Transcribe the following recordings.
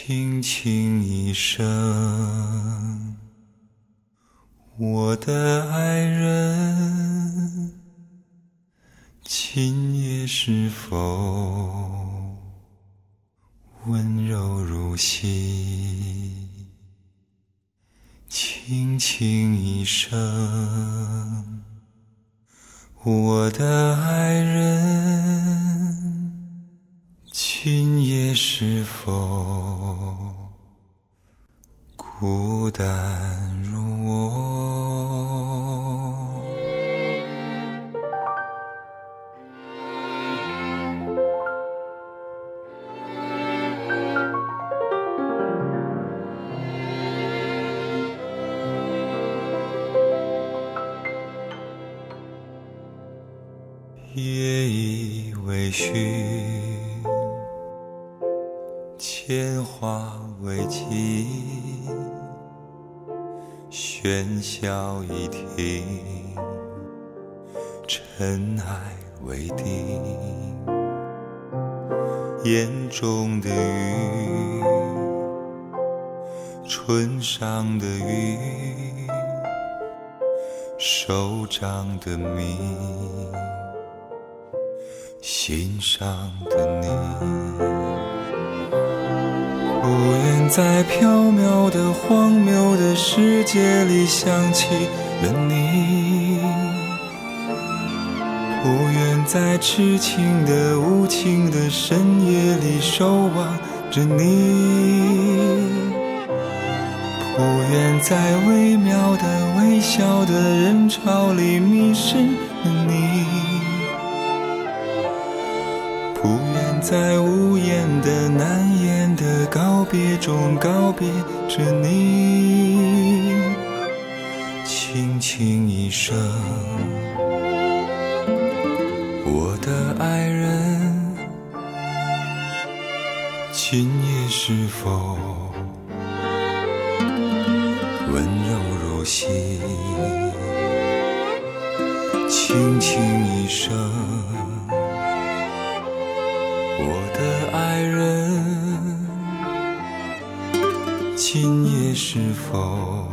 轻轻一声，我的爱人，今夜是否温柔如昔？轻轻一声，我的爱人，今夜是否孤单如我？夜已微醺，铅华未尽，喧嚣已停，尘埃未定，眼中的雨，唇上的雨，手掌的蜜，心上的你，不愿在缥缈的荒谬的世界里想起了你，不愿在痴情的无情的深夜里守望着你，不愿在微妙的微笑的人潮里迷失了你，不愿在无言的难言的告别中告别着你。轻轻一声，我的爱人，今夜是否温柔如昔？轻轻一声，我的爱人，今夜是否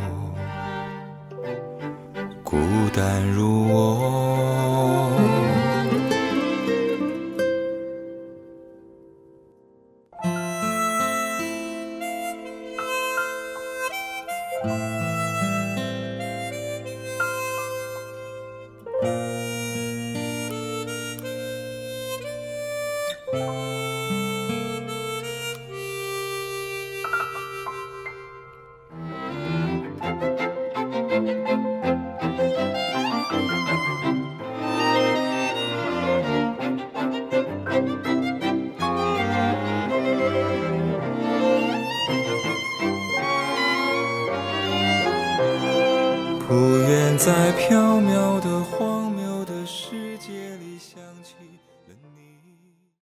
孤单如我？不愿在缥缈的荒